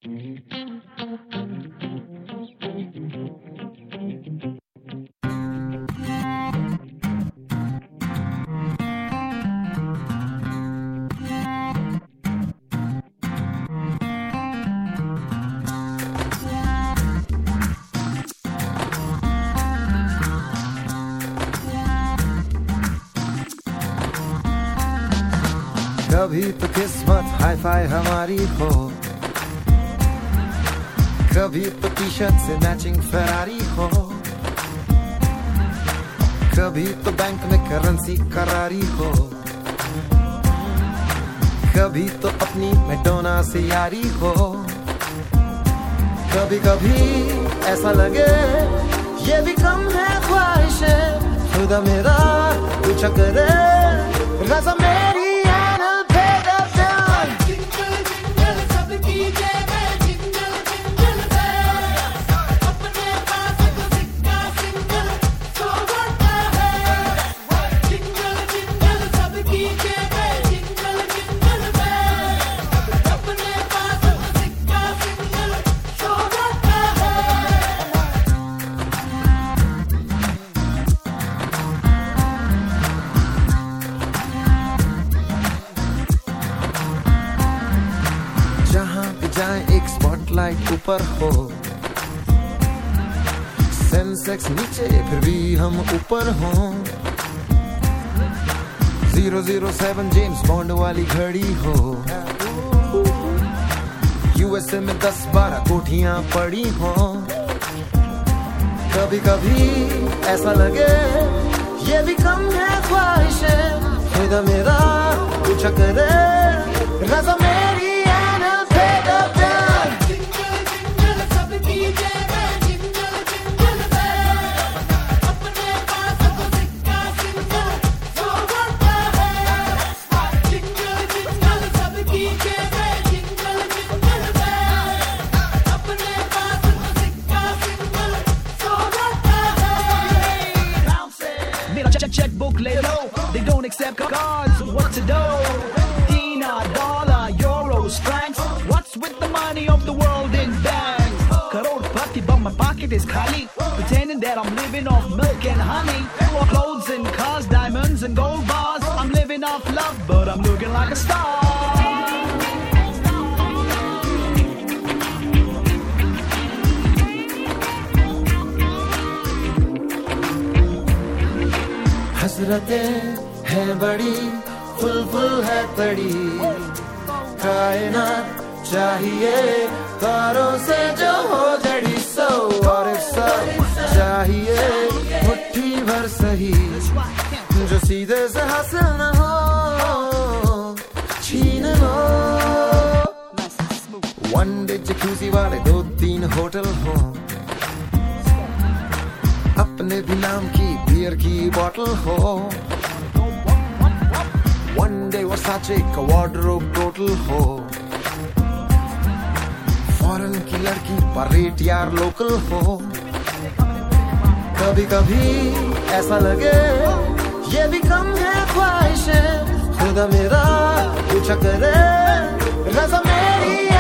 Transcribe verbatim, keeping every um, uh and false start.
कभी तो किस्मत हाई फाई हमारी हो, कभी तो टी शर्ट से मैचिंग फरारी हो, कभी तो बैंक में करेंसी करारी हो, कभी तो अपनी मैडोना से यारी हो। कभी कभी ऐसा लगे ये भी कम है ख्वाहिशें, खुदा मेरा पूछा करे रज़ा मेरी एक स्पॉटलाइट ऊपर हो, सेंसेक्स नीचे फिर भी हम ऊपर हो। Zero zero seven James Bond वाली घड़ी हो, यूएसए में दस बारह कोठियां पड़ी हो। कभी कभी ऐसा लगे ये भी कम है ख्वाहिशें, खुदा मेरा पूछा करे रज़ा मेरी checkbook lay low, they don't accept cards, what to do? Dinar, dollar, euros, francs, what's with the money of the world in banks? Crorepati, but my pocket is khali, pretending that I'm living off milk and honey. Clothes and cars, diamonds and gold bars, I'm living off love, but I'm looking like a star. हसरतें है बड़ी, full full है तड़ी, कायनात चाहिए तारों से जो हो जड़ी। सो और सब चाहिए मुट्ठी भर सही, जो सीधे से हासिल न हो छीन लो। वन डे जकूज़ी वाले दो तीन होटल हो, अपने भी नाम की बियर की बॉटल हो। वन डे वर्साचे का वार्डरोब टोटल हो, फॉरेन की लड़की पर रेट यार लोकल हो। कभी कभी ऐसा लगे ये भी कम है ख्वाहिशें, खुदा मेरा पूछा करे रज़ा मेरी